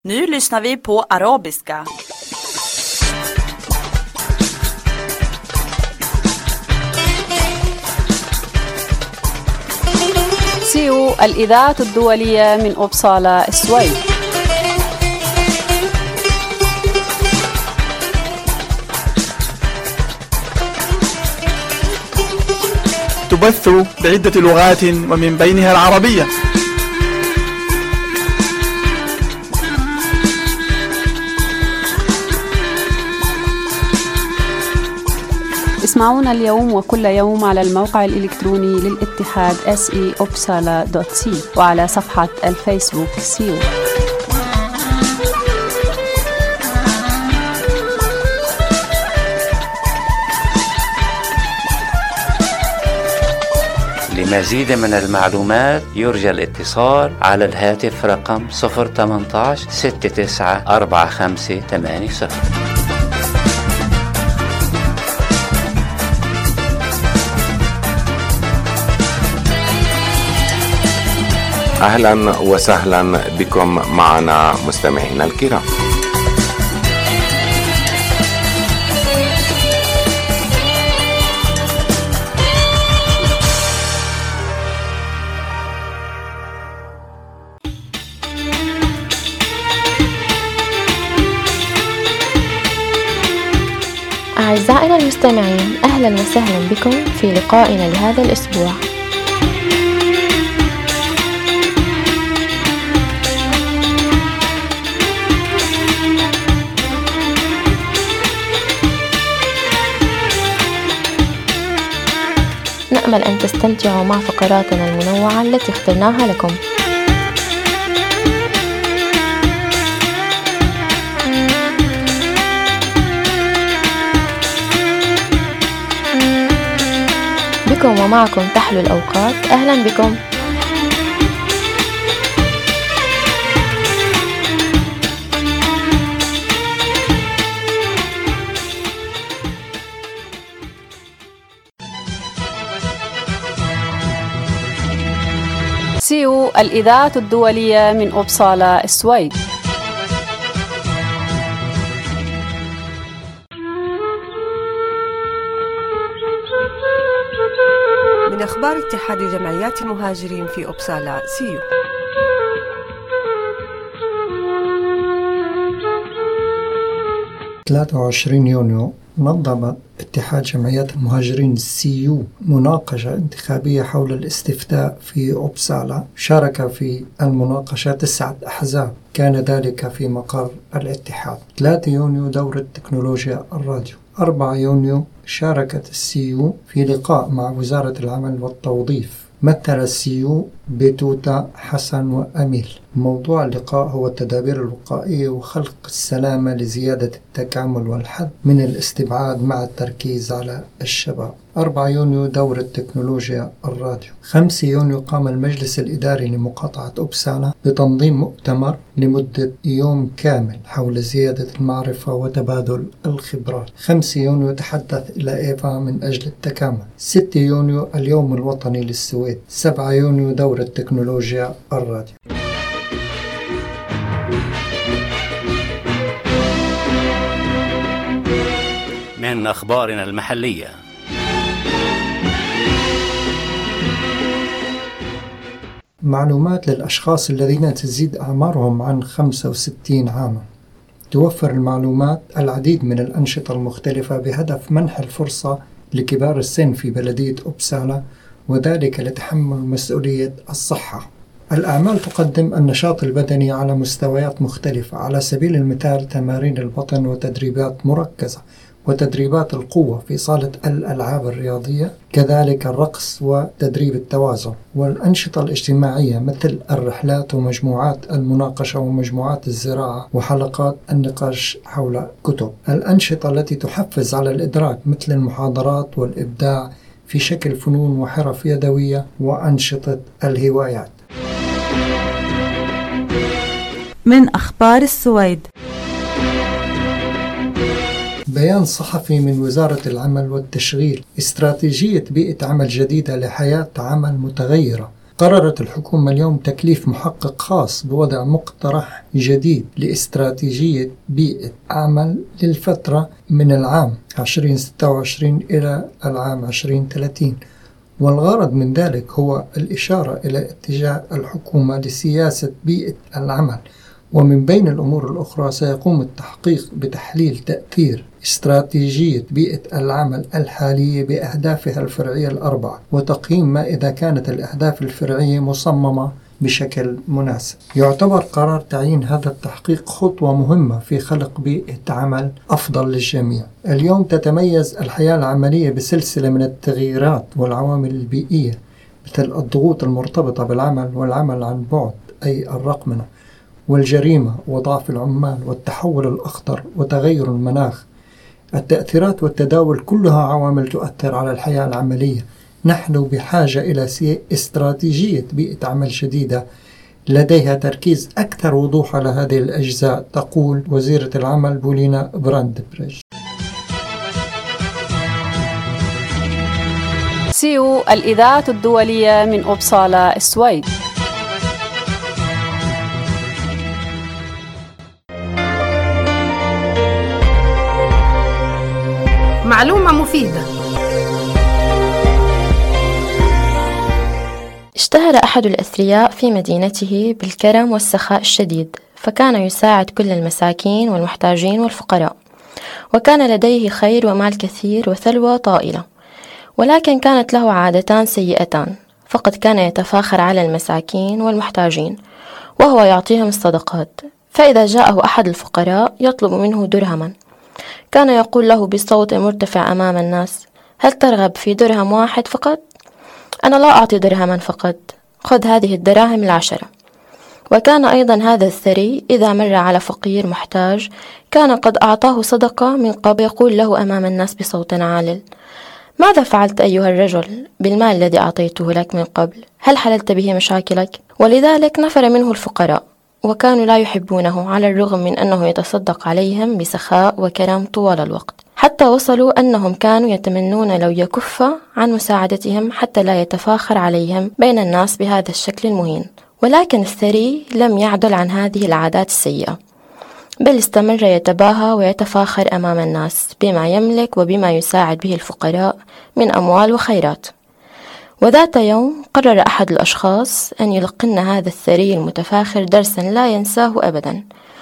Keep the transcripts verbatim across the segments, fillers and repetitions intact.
Nu lyssnar vi på arabiska. سيو الإذاعة الدولية من أوبسالا السويد. تبث بعدة لغات ومن بينها العربية. اسمعونا اليوم وكل يوم على الموقع الإلكتروني للاتحاد اس اي اوبسالا دوت سي وعلى صفحة الفيسبوك سيو. لمزيد من المعلومات يرجى الاتصال على الهاتف رقم صفر ثمانية عشر ستة تسعة أربعة خمسة ثمانية صفر. أهلا وسهلا بكم معنا مستمعينا الكرام. أعزائنا المستمعين، أهلا وسهلا بكم في لقائنا لهذا الأسبوع. نأمل أن تستمتعوا مع فقراتنا المنوعة التي اخترناها لكم. بكم ومعكم تحلو الأوقات. أهلا بكم. سيو الإذاعة الدولية من أوبسالا السويد. من أخبار اتحاد جمعيات المهاجرين في أوبسالا سيو. ثلاثة وعشرين يونيو نظم اتحاد جمعيات المهاجرين سيو مناقشة انتخابية حول الاستفتاء في أوبسالا. شارك في المناقشة تسعة أحزاب، كان ذلك في مقر الاتحاد. ثلاثة يونيو دورة تكنولوجيا الراديو. أربعة يونيو شاركت السيو في لقاء مع وزارة العمل والتوظيف. مثل السيو بتوتا، حسن وأميل. موضوع اللقاء هو التدابير الوقائية وخلق السلامة لزيادة التكامل والحد من الاستبعاد مع التركيز على الشباب. أربعة يونيو دورة تكنولوجيا الراديو. خمسة يونيو قام المجلس الإداري لمقاطعة أوبسالا بتنظيم مؤتمر لمدة يوم كامل حول زيادة المعرفة وتبادل الخبرات. خمسة يونيو تحدث إلى إيفا من أجل التكامل. ستة يونيو اليوم الوطني للسويد. سبعة يونيو دورة تكنولوجيا الراديو. من أخبارنا المحلية. معلومات للأشخاص الذين تزيد أعمارهم عن خمسة وستين عاما. توفر المعلومات العديد من الأنشطة المختلفة بهدف منح الفرصة لكبار السن في بلدية أوبسالا، وذلك لتحمل مسؤولية الصحة. الأعمال تقدم النشاط البدني على مستويات مختلفة، على سبيل المثال تمارين البطن وتدريبات مركزة وتدريبات القوة في صالة الألعاب الرياضية، كذلك الرقص وتدريب التوازن. والأنشطة الاجتماعية مثل الرحلات ومجموعات المناقشة ومجموعات الزراعة وحلقات النقاش حول كتب. الأنشطة التي تحفز على الإدراك مثل المحاضرات والإبداع في شكل فنون وحرف يدوية وأنشطة الهوايات. من أخبار السويد. بيان صحفي من وزارة العمل والتشغيل. استراتيجية بيئة عمل جديدة لحياة عمل متغيرة قررت الحكومة اليوم تكليف محقق خاص بوضع مقترح جديد لاستراتيجية بيئة عمل للفترة من العام عشرين ستة وعشرين إلى العام عشرين ثلاثين، والغرض من ذلك هو الإشارة إلى اتجاه الحكومة لسياسة بيئة العمل. ومن بين الأمور الأخرى سيقوم التحقيق بتحليل تأثير استراتيجية بيئة العمل الحالية بأهدافها الفرعية الأربعة، وتقييم ما إذا كانت الأهداف الفرعية مصممة بشكل مناسب. يعتبر قرار تعيين هذا التحقيق خطوة مهمة في خلق بيئة عمل أفضل للجميع. اليوم تتميز الحياة العملية بسلسلة من التغييرات والعوامل البيئية، مثل الضغوط المرتبطة بالعمل والعمل عن بعد أي الرقمنة، والجريمة وضعف العمال والتحول الأخضر وتغير المناخ. التأثيرات والتداول كلها عوامل تؤثر على الحياة العملية. نحن بحاجة إلى استراتيجية بيئة عمل جديدة لديها تركيز أكثر وضوح على هذه الأجزاء، تقول وزيرة العمل بولينا براندبريج. سيو الإذاعة الدولية من أوبسالا، السويد. معلومة مفيدة. اشتهر أحد الأثرياء في مدينته بالكرم والسخاء الشديد، فكان يساعد كل المساكين والمحتاجين والفقراء، وكان لديه خير ومال كثير وثروة طائلة. ولكن كانت له عادتان سيئتان، فقد كان يتفاخر على المساكين والمحتاجين وهو يعطيهم الصدقات. فإذا جاءه أحد الفقراء يطلب منه درهما، كان يقول له بصوت مرتفع أمام الناس: هل ترغب في درهم واحد فقط؟ أنا لا أعطي درهما فقط، خذ هذه الدراهم العشرة. وكان أيضا هذا الثري إذا مر على فقير محتاج كان قد أعطاه صدقة من قبل، يقول له أمام الناس بصوت عال: ماذا فعلت أيها الرجل بالمال الذي أعطيته لك من قبل؟ هل حللت به مشاكلك؟ ولذلك نفر منه الفقراء، وكانوا لا يحبونه على الرغم من أنه يتصدق عليهم بسخاء وكرم طوال الوقت، حتى وصلوا أنهم كانوا يتمنون لو يكف عن مساعدتهم حتى لا يتفاخر عليهم بين الناس بهذا الشكل المهين. ولكن الثري لم يعدل عن هذه العادات السيئة، بل استمر يتباهى ويتفاخر أمام الناس بما يملك وبما يساعد به الفقراء من أموال وخيرات. وذات يوم قرر أحد الأشخاص أن يلقن هذا الثري المتفاخر درسا لا ينساه أبدا،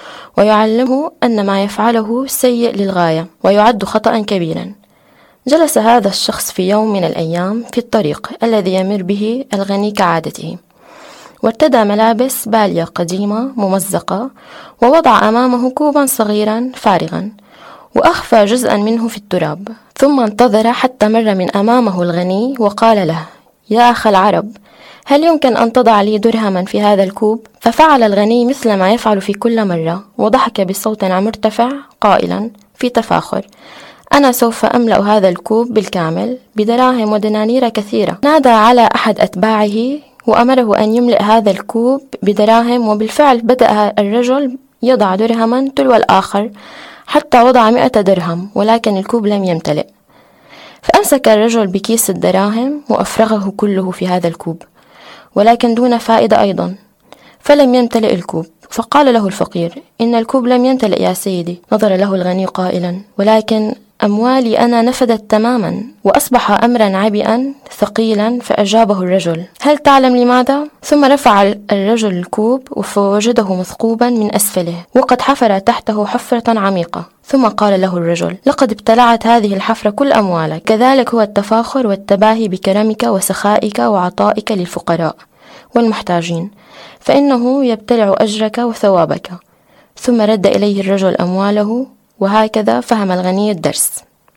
ويعلمه أن ما يفعله سيء للغاية ويعد خطأ كبيرا. جلس هذا الشخص في يوم من الأيام في الطريق الذي يمر به الغني كعادته، وارتدى ملابس بالية قديمة ممزقة، ووضع أمامه كوبا صغيرا فارغا وأخفى جزءا منه في التراب، ثم انتظر حتى مر من أمامه الغني وقال له: يا أخ العرب، هل يمكن أن تضع لي درهما في هذا الكوب؟ ففعل الغني مثل ما يفعل في كل مرة، وضحك بصوت مرتفع قائلا في تفاخر: أنا سوف أملأ هذا الكوب بالكامل بدراهم ودنانير كثيرة. نادى على أحد أتباعه وأمره أن يملأ هذا الكوب بدراهم، وبالفعل بدأ الرجل يضع درهما تلو الآخر حتى وضع مئة درهم، ولكن الكوب لم يمتلئ. فأمسك الرجل بكيس الدراهم وأفرغه كله في هذا الكوب، ولكن دون فائدة أيضا، فلم يمتلئ الكوب. فقال له الفقير: إن الكوب لم يمتلئ يا سيدي. نظر له الغني قائلا: ولكن أموالي أنا نفدت تماما. وأصبح أمرا عبئا ثقيلا. فأجابه الرجل: هل تعلم لماذا؟ ثم رفع الرجل الكوب فوجده مثقوبا من أسفله، وقد حفر تحته حفرة عميقة. ثم قال له الرجل: لقد ابتلعت هذه الحفرة كل أموالك. كذلك هو التفاخر والتباهي بكرمك وسخائك وعطائك للفقراء والمحتاجين، فإنه يبتلع أجرك وثوابك. ثم رد إليه الرجل أمواله. وهكذا فهم الغني الدرس.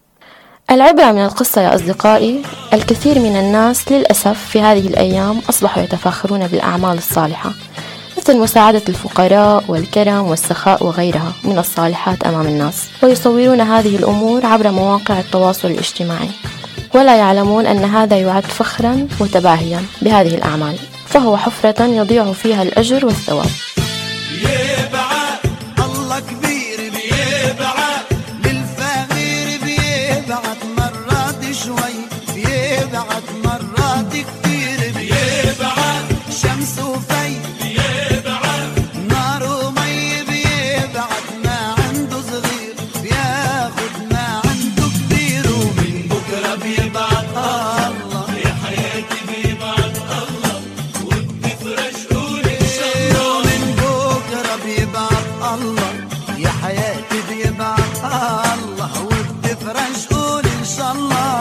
العبرة من القصة يا أصدقائي: الكثير من الناس للأسف في هذه الأيام أصبحوا يتفاخرون بالأعمال الصالحة، مثل مساعدة الفقراء والكرم والسخاء وغيرها من الصالحات أمام الناس، ويصورون هذه الأمور عبر مواقع التواصل الاجتماعي، ولا يعلمون أن هذا يعد فخرا وتباهيا بهذه الأعمال، فهو حفرة يضيع فيها الأجر والثواب. مرات شوي بيبعت مرات كتير بيبعت بيبعت الله، يا حياتي بيبعت الله، وبتفرج قول إن شاء الله.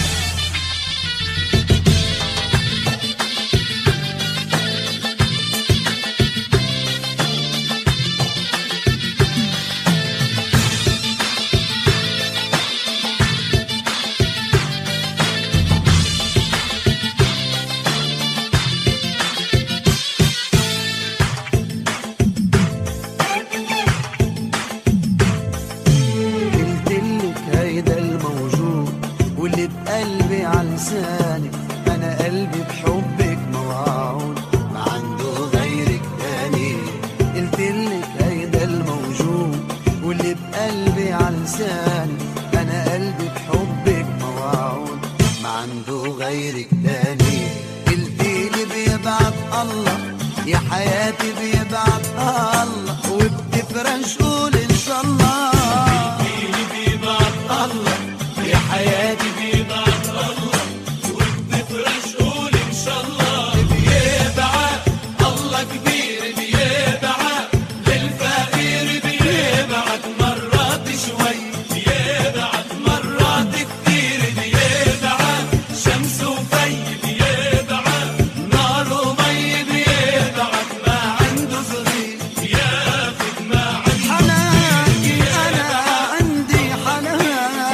قلبي عالساني، أنا قلبي بحبك موعود، ما عنده غيرك تاني. قلتلك هيدا الموجود، واللي بقلبي عالساني، أنا قلبي بحبك موعود، ما عنده غيرك تاني. قلتيلي بيبعت الله، يا حياتي بيبعت الله، وبتفرج قول إن شاء الله. قلتيلي بيبعت الله، يا حياتي بيبعت الله، وبتفرج قول إن شاء الله. بيبعت الله كبير، بيبعت للفقير، بيبعت مرات شوي، بيبعت مرات كتير، بيبعت شمس وفي، بيبعت نار ومي، بيبعت ما عنده صغير بياخد ما عنده. حناكي أنا عندي حناكي،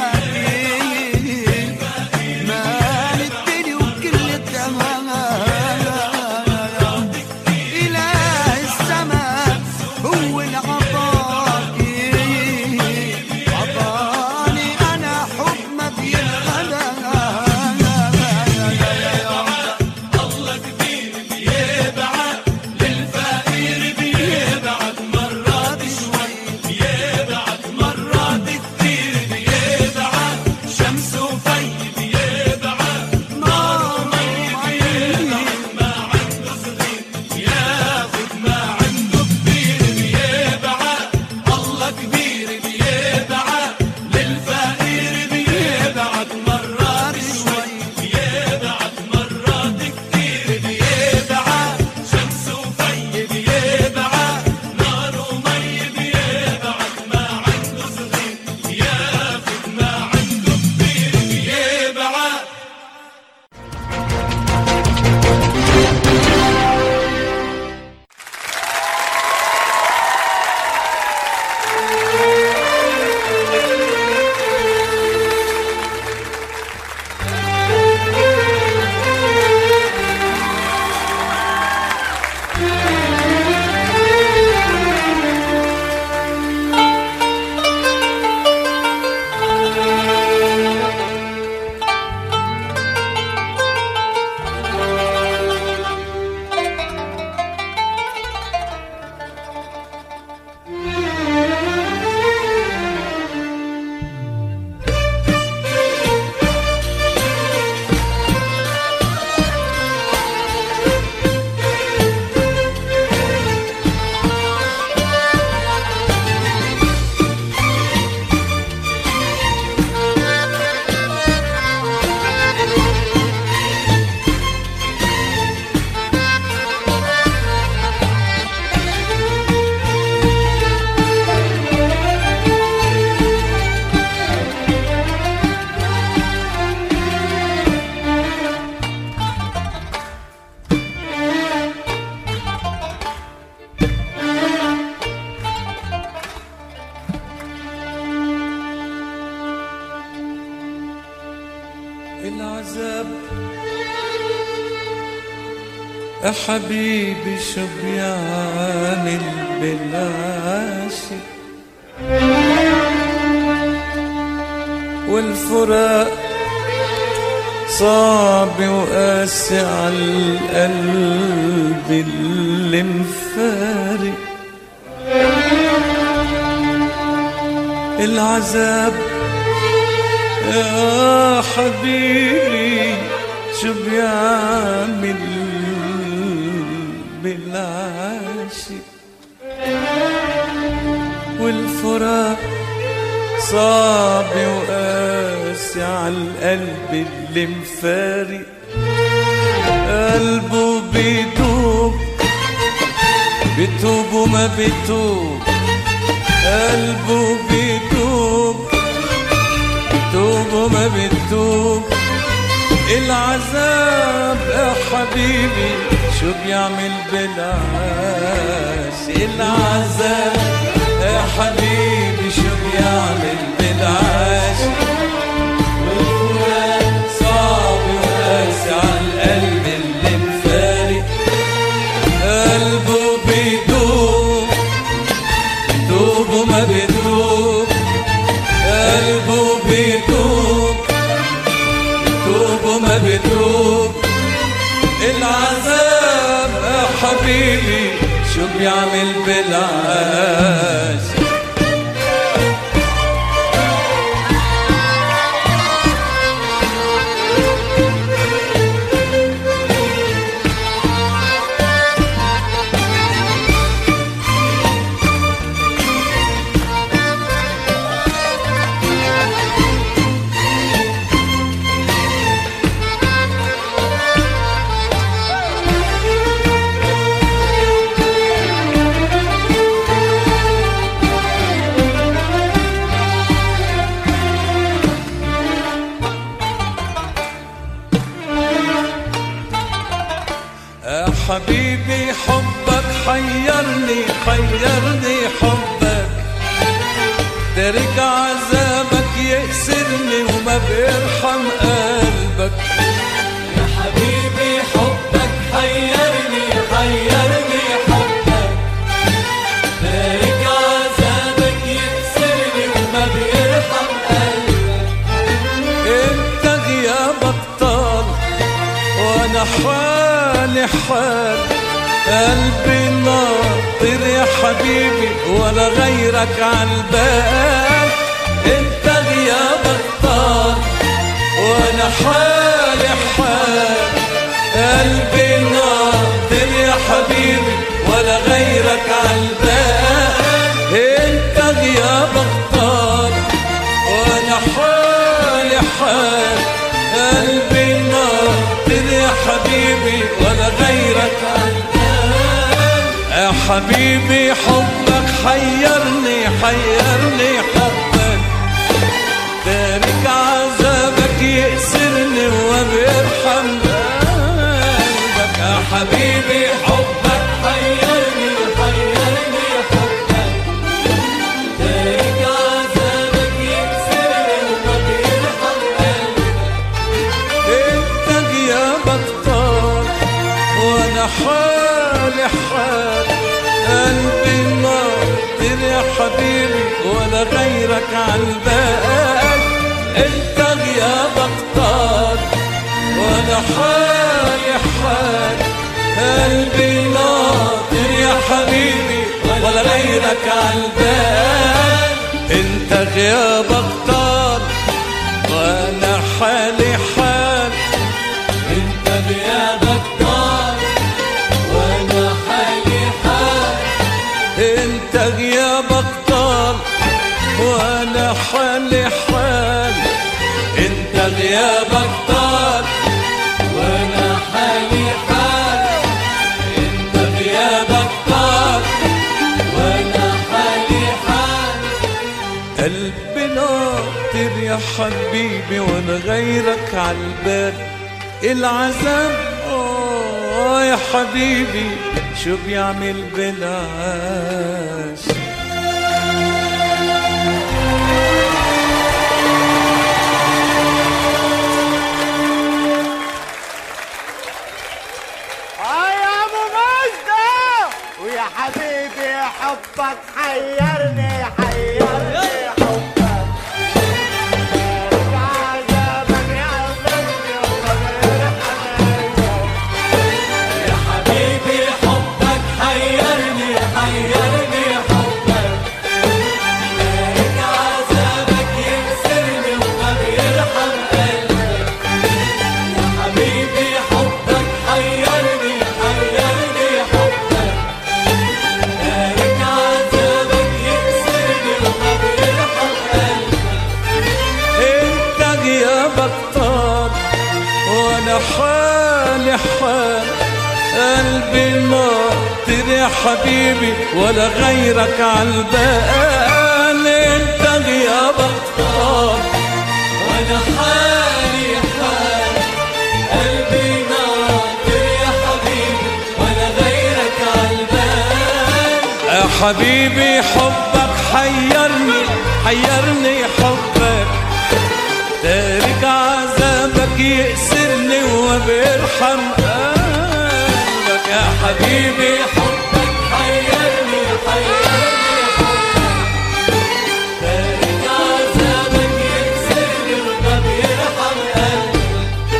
العذاب يا حبيبي شو بيعمل بالعاشق، والفراق صعب وقاسي عالقلب اللي مفارق. العذاب يا حبيبي شو بيعمل بالعاشق، والفراق صعب وقاسي عالقلب اللي مفارق. قلبه بيدوب بتوب وما بتوب قلبه بيتوب بتوب وما بتوب العذاب يا حبيبي شو بيعمل بالعاش العذاب يا حبيبي شو بيعمل بالعاش والفراق صعب وقاسي عالقلب اللي مفارق قلبه بيدوب بيدوب وما بيدوب قلبه بيدوب بيدوب وما بيدوب العذاب يا حبيبي شو بيعمل بالعاش حبيبي حبك حيرني حيرني حبك ترك عذابك يأسرني وما بيرحم قلبك يا حبيبي حبك حيرني حيرني حبك ترك عذابك يأسرني وما بيرحم قلبك انت غيابك طال وانا حالي حال قلبي ناطر يا حبيبي ولا غيرك عالبال انت غيابك طال وانا حالي حال قلبي ناطر يا حبيبي ولا غيرك عالبال انت غيابك طال وانا حالي حال قلبي ناطر يا حبيبي ولا غيرك عالبال يا حبيبي حبك حيرني حيرني حبك تارك عذابك يأسرني وما بيرحم قلبك يا حبيبي حبك حيرني حيرني حبك تارك عذابك يأسرني وما بيرحم قلبك انت غيابك طال وانا حالي حال قلبي ناطر يا حبيبي ولا غيرك عالبال انت غيابك طال وانا حالي حال قلبي ناطر يا حبيبي ولا غيرك عالبال انت غيابك طال وانا حالي حال انت غيابك طال وانا حالي حال انت غيابك طال وانا حالي حال انت غيابك طال وانا حالي حال انت غيابك طال وانا حالي حال قلبي ناطر يا حبيبي وانا غيرك عالبال العذاب اه يا حبيبي شو بيعمل بالعاش ويا حبيبي حبك حيرني حيرني حبك عذابك يعذبني وما بيرحم قلبك يا حبيبي حبك حيرني حيرني حبك تارك عذابك يكسرني وما بيرحم قلبك يا حبيبي حبك حيرني حيرني حبك تارك عذابك يكسرني وما بيرحم قلبك انت غيابك طال وانا حالي حال قلبي ناطر يا حبيبي ولا غيرك عالبال. انت غيابك طال وانا حالي حال، قلبي ناطر يا حبيبي ولا غيرك عالبال. يا حبيبي حبك حيرني حيرني حبك، تارك عذابك يأسرني وبيرحم قلبك. يا حبيبي حبك حيرني حيرني حبك، تارك عذابك يأسرني وبيرحم قلبك.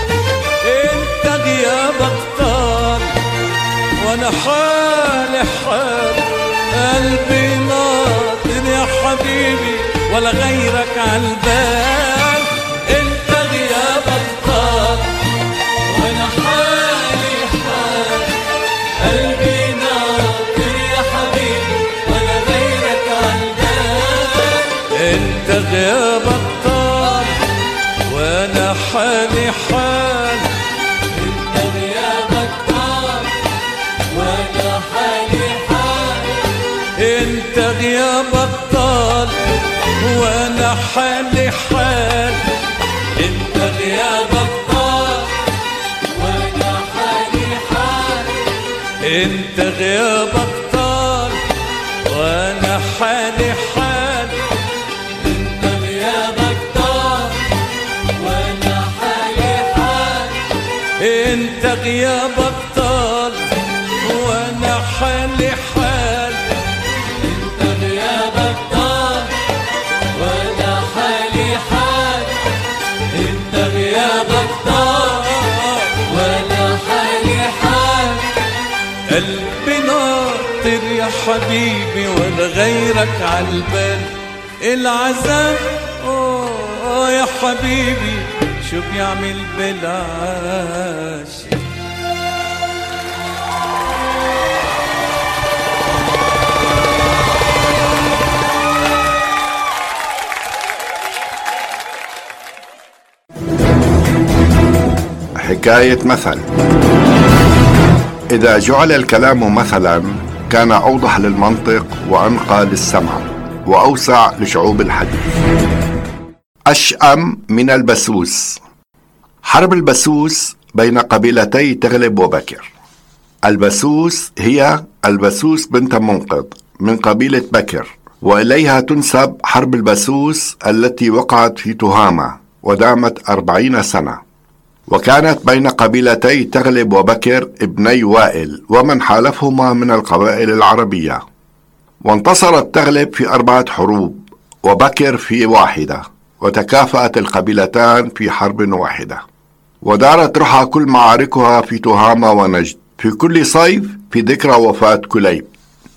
انت غيابك طال وانا حالي حال، قلبي ناطر يا حبيبي ولا غيرك عالبال. انت غيابك طال وانا حالي حال، قلبي ناطر يا حبيبي ولا غيرك عالبال. انت غيابك طال وانا حالي حال، انت غيابك طال وانا حالي حال. انت غيابك طال وانا حالي حال، انت غيابك طال وانا حالي حال. انت غيابك طال وانا حالي حال، انت غيابك طال وانا حالي حال. انت غيابك طال وانا حالي حال، انت غيابك طال وانا حالي حال. انت غيابك طال وانا حالي حال، قلبي ناطر يا حبيبي ولا غيرك عالبال. العذاب اوه يا حبيبي شو بيعمل بالعاشق. حكاية مثل. إذا جعل الكلام مثلا كان أوضح للمنطق وأنقى للسمع وأوسع لشعوب الحديث. أشأم من البسوس. حرب البسوس بين قبيلتي تغلب وبكر. البسوس هي البسوس بنت منقذ من قبيلة بكر، وإليها تنسب حرب البسوس التي وقعت في تهامة ودامت أربعين سنة، وكانت بين قبيلتي تغلب وبكر ابني وائل ومن حالفهما من القبائل العربية. وانتصرت تغلب في أربعة حروب وبكر في واحدة، وتكافأت القبيلتان في حرب واحدة، ودارت رحى كل معاركها في تهامة ونجد في كل صيف في ذكرى وفاة كليب.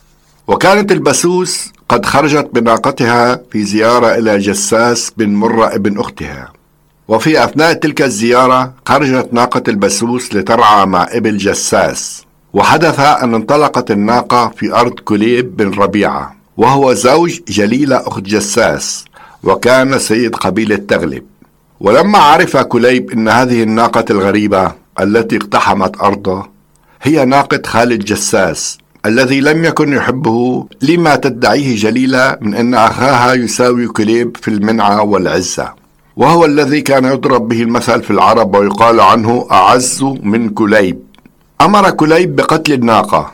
وكانت البسوس قد خرجت بناقتها في زيارة إلى جساس بن مرة ابن أختها، وفي أثناء تلك الزيارة خرجت ناقة البسوس لترعى مع ابن جساس، وحدث أن انطلقت الناقة في أرض كليب بن ربيعة وهو زوج جليلة أخت جساس وكان سيد قبيلة تغلب. ولما عرف كليب أن هذه الناقة الغريبة التي اقتحمت أرضه هي ناقة خالد جساس الذي لم يكن يحبه لما تدعيه جليلة من أن أخاها يساوي كليب في المنعة والعزة، وهو الذي كان يضرب به المثل في العرب ويقال عنه أعز من كليب، أمر كليب بقتل الناقة.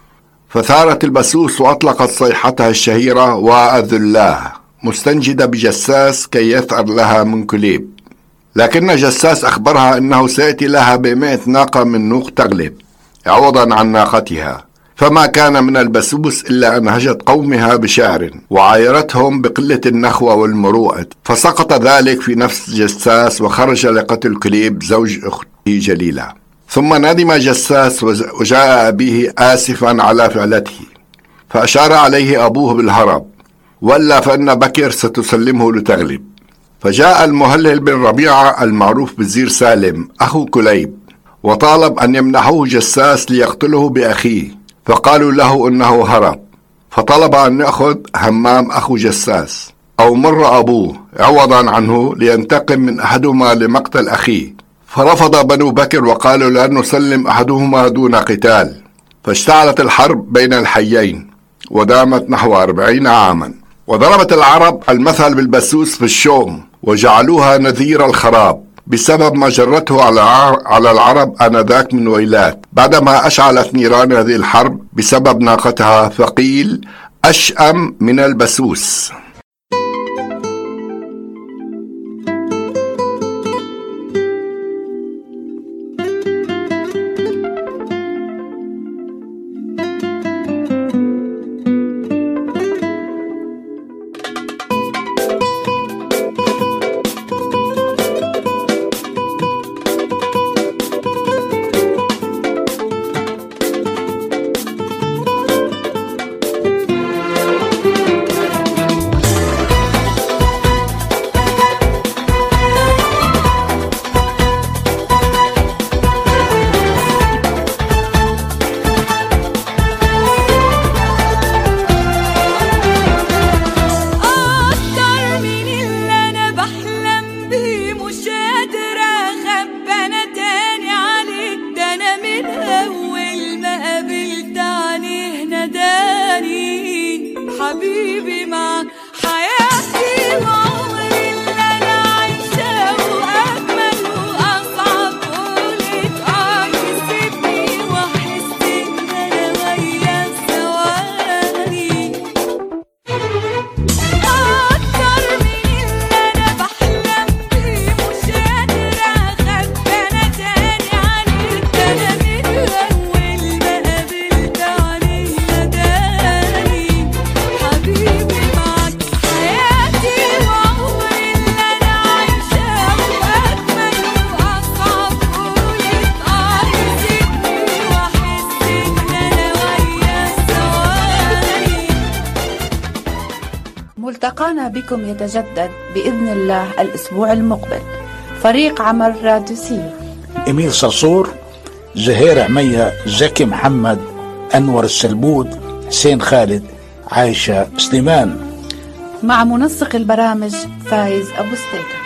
فثارت البسوس وأطلقت صيحتها الشهيرة وأذلاه مستنجدة بجساس كي يثأر لها من كليب، لكن جساس أخبرها أنه سيأتي لها بمئة ناقة من نوق تغلب عوضا عن ناقتها. فما كان من البسوس إلا أن هجت قومها بشعر وعايرتهم بقلة النخوة والمروءة، فسقط ذلك في نفس جساس وخرج لقتل كليب زوج أخته جليلة. ثم ندم جساس وجاء أبيه آسفا على فعلته، فأشار عليه أبوه بالهرب، ولا فإن بكر ستسلمه لتغلب. فجاء المهلل بن ربيعة المعروف بالزير سالم أخو كليب وطالب أن يمنحوه جساس ليقتله بأخيه، فقالوا له أنه هرب، فطلب أن يأخذ همام أخو جساس أو مر أبوه عوضا عنه لينتقم من أحدهما لمقتل أخيه، فرفض بنو بكر وقالوا لا نسلم أحدهما دون قتال. فاشتعلت الحرب بين الحيين ودامت نحو أربعين عاما. وضربت العرب المثل بالبسوس في الشوم وجعلوها نذير الخراب بسبب ما جرته على العرب آنذاك من ويلات بعدما أشعلت نيران هذه الحرب بسبب ناقتها، فقيل أشأم من البسوس. حبيبي معك حياتي وعمري اللي أنا عايشاه وأجمل وأصعب قولت آه يسيبني وأحس إن أنا ويا ثواني أكتر من اللي أنا بحلم بيه مش قادرة أخبي أنا تاني عليك ده أنا من أول ما قابلت عليه نداني حبيبي معك حياتي وعمري اللي أنا عايشاه وأجمل وأصعب قولت آه يسيبني وأحس إن أنا ويا ثواني. ملتقانا بكم يتجدد بإذن الله الأسبوع المقبل. فريق عمل راديو سي: إميل صرصور، زهير عمية، زكي محمد، أنور السلبود، حسين خالد، عايشة سليمان، مع منسق البرامج فايز أبو ستيكة.